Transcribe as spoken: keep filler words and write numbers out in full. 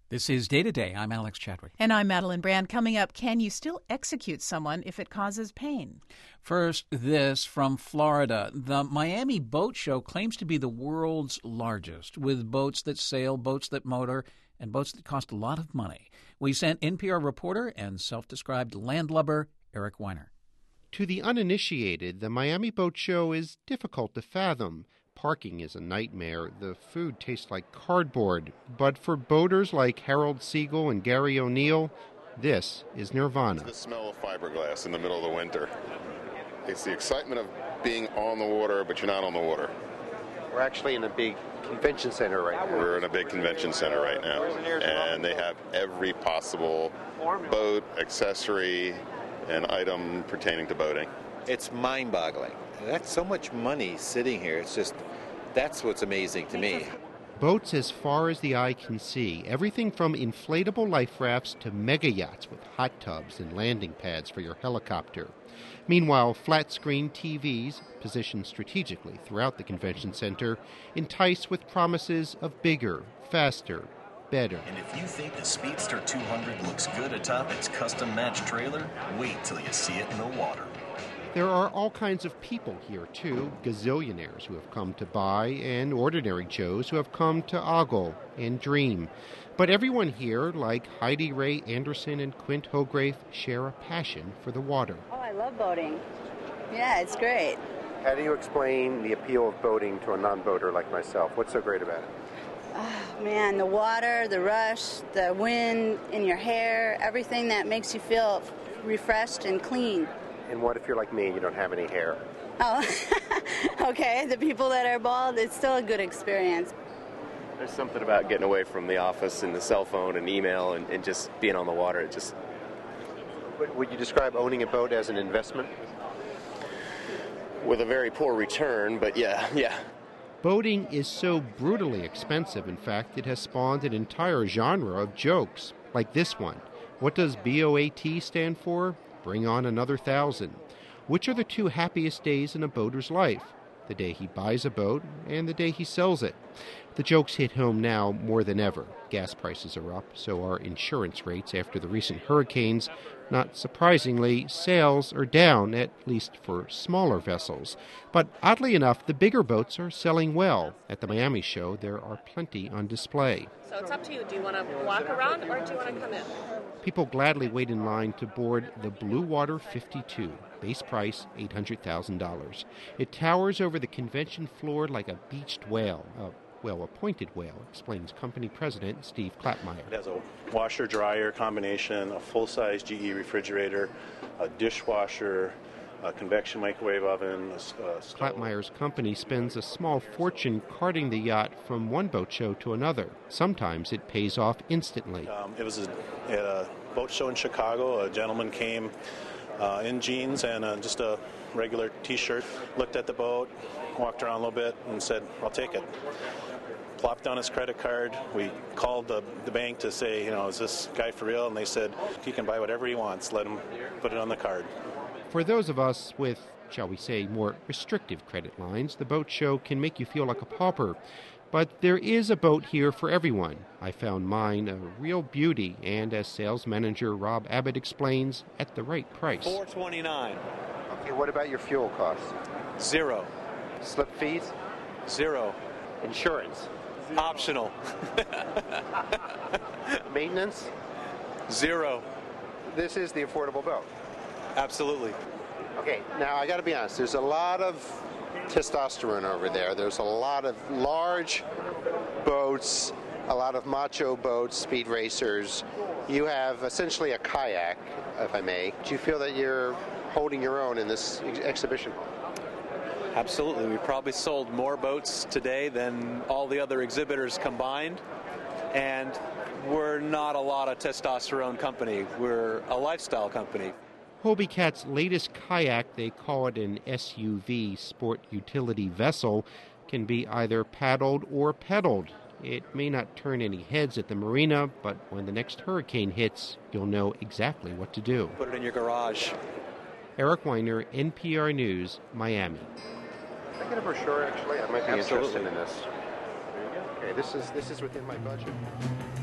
This is Day to Day. I'm Alex Chadwick. And I'm Madeline Brand. Coming up, can you still execute someone if it causes pain? First, this from Florida. The Miami Boat Show claims to be the world's largest, with boats that sail, boats that motor, and boats that cost a lot of money. We sent N P R reporter and self-described landlubber Eric Weiner. To the uninitiated, the Miami Boat Show is difficult to fathom. Parking is a nightmare. The food tastes like cardboard. But for boaters like Harold Siegel and Gary O'Neill, this is nirvana. It's the smell of fiberglass in the middle of the winter. It's the excitement of being on the water, but you're not on the water. We're actually in a big convention center right now. We're in a big convention center right now, and they have every possible boat, accessory, and item pertaining to boating. It's mind-boggling. That's so much money sitting here. It's just, that's what's amazing to me. Boats as far as the eye can see. Everything from inflatable life rafts to mega yachts with hot tubs and landing pads for your helicopter. Meanwhile, flat-screen T Vs, positioned strategically throughout the convention center, entice with promises of bigger, faster, better. And if you think the Speedster two hundred looks good atop its custom-matched trailer, wait till you see it in the water. There are all kinds of people here, too, gazillionaires who have come to buy and ordinary Joes who have come to ogle and dream. But everyone here, like Heidi Ray Anderson and Quint Hograve, share a passion for the water. Oh, I love boating. Yeah, it's great. How do you explain the appeal of boating to a non-boater like myself? What's so great about it? Oh, man, the water, the rush, the wind in your hair, everything that makes you feel refreshed and clean. And what if you're like me and you don't have any hair? Oh, okay. The people that are bald, it's still a good experience. There's something about getting away from the office and the cell phone and email and, and just being on the water. It just. Would you describe owning a boat as an investment? With a very poor return, but yeah, yeah. Boating is so brutally expensive, in fact, it has spawned an entire genre of jokes, like this one. What does B O A T stand for? Bring on another thousand. Which are the two happiest days in a boater's life? The day he buys a boat and the day he sells it. The jokes hit home now more than ever. Gas prices are up, so are insurance rates after the recent hurricanes. Not surprisingly, sales are down, at least for smaller vessels. But oddly enough, the bigger boats are selling well. At the Miami show, there are plenty on display. So it's up to you. Do you want to walk around or do you want to come in? People gladly wait in line to board the Blue Water fifty-two, base price eight hundred thousand dollars. It towers over the convention floor like a beached whale, a well-appointed whale, explains company president Steve Klapmeyer. It has a washer-dryer combination, a full-size G E refrigerator, a dishwasher, a convection microwave oven, a, a stove. Klapmeyer's company spends a small fortune carting the yacht from one boat show to another. Sometimes it pays off instantly. Um, it was a, at a boat show in Chicago. A gentleman came uh, in jeans and uh, just a regular T-shirt, looked at the boat, walked around a little bit, and said, "I'll take it." Plopped down his credit card. We called the, the bank to say, you know, is this guy for real? And they said, he can buy whatever he wants. Let him put it on the card. For those of us with, shall we say, more restrictive credit lines, the boat show can make you feel like a pauper. But there is a boat here for everyone. I found mine a real beauty, and as sales manager Rob Abbott explains, at the right price. four twenty-nine. Okay, what about your fuel costs? Zero. Slip fees? Zero. Insurance? Optional. Maintenance? Zero. This is the affordable boat. Absolutely. Okay, now I got to be honest. There's a lot of testosterone over there. There's a lot of large boats, a lot of macho boats, speed racers. You have essentially a kayak, if I may. Do you feel that you're holding your own in this ex- exhibition hall? Absolutely. We probably sold more boats today than all the other exhibitors combined. And we're not a lot of testosterone company. We're a lifestyle company. Hobie Cat's latest kayak, they call it an S U V, sport utility vessel, can be either paddled or pedaled. It may not turn any heads at the marina, but when the next hurricane hits, you'll know exactly what to do. Put it in your garage. Eric Weiner, N P R News, Miami. Can I get a brochure, actually? I might be Absolutely. interested in this. There you go. Okay, this is, this is within my budget.